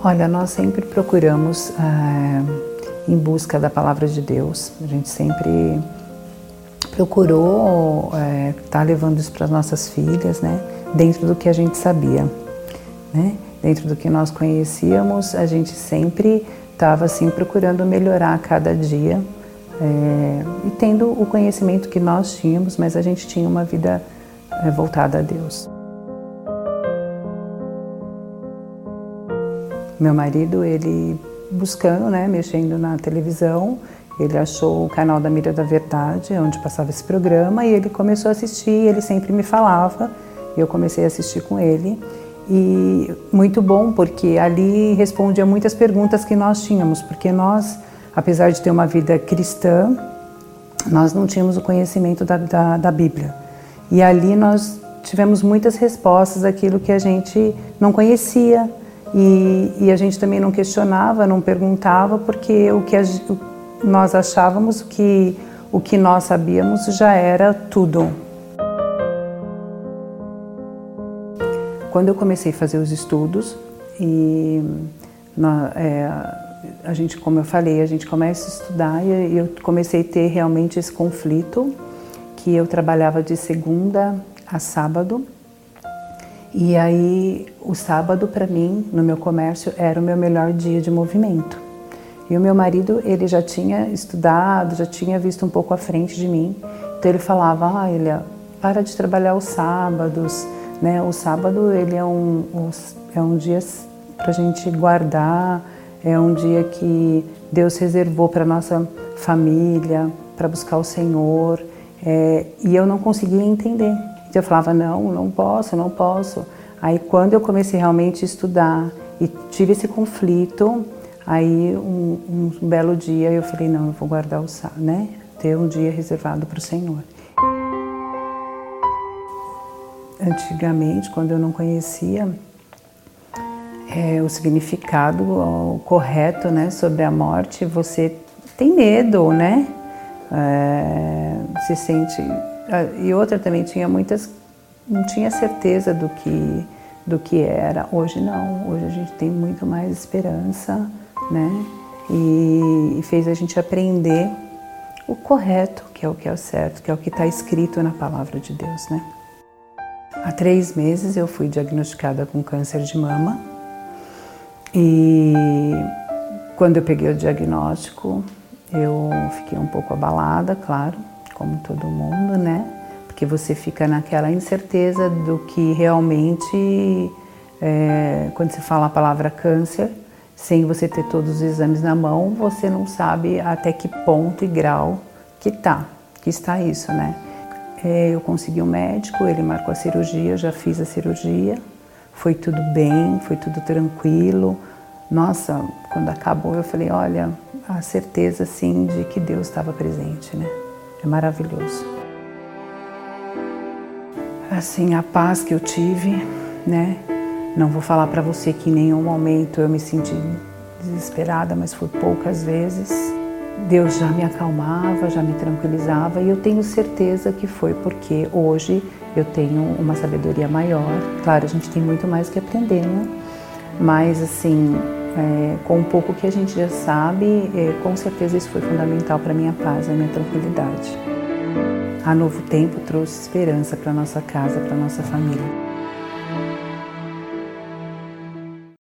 Olha, nós sempre procuramos em busca da palavra de Deus. A gente sempre procurou estar levando isso para as nossas filhas, né? Dentro do que a gente sabia, né? Dentro do que nós conhecíamos, a gente sempre estava assim procurando melhorar a cada dia e tendo o conhecimento que nós tínhamos, mas a gente tinha uma vida voltada a Deus. Meu marido, ele buscando, né, mexendo na televisão, ele achou o canal da Mira da Verdade, onde passava esse programa, e ele começou a assistir, ele sempre me falava, e eu comecei a assistir com ele. E muito bom, porque ali respondia muitas perguntas que nós tínhamos, porque nós, apesar de ter uma vida cristã, nós não tínhamos o conhecimento da Bíblia. E ali nós tivemos muitas respostas daquilo que a gente não conhecia, e a gente também não questionava, não perguntava, porque nós achávamos que o que nós sabíamos já era tudo. Quando eu comecei a fazer os estudos, a gente, como eu falei, a gente começa a estudar e eu comecei a ter realmente esse conflito, que eu trabalhava de segunda a sábado. E aí, o sábado, para mim, no meu comércio, era o meu melhor dia de movimento. E o meu marido, ele já tinha estudado, já tinha visto um pouco à frente de mim. Então ele falava, Elia, para de trabalhar os sábados, né? O sábado, ele é um dia para a gente guardar, é um dia que Deus reservou para nossa família, para buscar o Senhor. E eu não conseguia entender. Eu falava, não posso. Aí quando eu comecei realmente a estudar e tive esse conflito, aí um belo dia eu falei, não, eu vou guardar o sábado, né? Ter um dia reservado para o Senhor. Antigamente, quando eu não conhecia o significado correto, né, sobre a morte, você tem medo, né? Se sente... E outra também não tinha certeza do que era. Hoje não, hoje a gente tem muito mais esperança, né? E fez a gente aprender o correto, que é o certo, que é o que está escrito na palavra de Deus, né? Há 3 meses eu fui diagnosticada com câncer de mama e quando eu peguei o diagnóstico eu fiquei um pouco abalada, claro, como todo mundo, né? Porque você fica naquela incerteza do que realmente, quando se fala a palavra câncer, sem você ter todos os exames na mão, você não sabe até que ponto e grau que está isso, né? Eu consegui um médico, ele marcou a cirurgia, eu já fiz a cirurgia, foi tudo bem, foi tudo tranquilo. Nossa, quando acabou eu falei, olha, a certeza sim de que Deus estava presente, né? É maravilhoso. Assim, a paz que eu tive, né? Não vou falar para você que em nenhum momento eu me senti desesperada, mas foi poucas vezes. Deus já me acalmava, já me tranquilizava e eu tenho certeza que foi porque hoje eu tenho uma sabedoria maior. Claro, a gente tem muito mais que aprender, né? Mas assim, com um pouco que a gente já sabe, com certeza isso foi fundamental para a minha paz, a minha tranquilidade. A Novo Tempo trouxe esperança para nossa casa, para nossa família.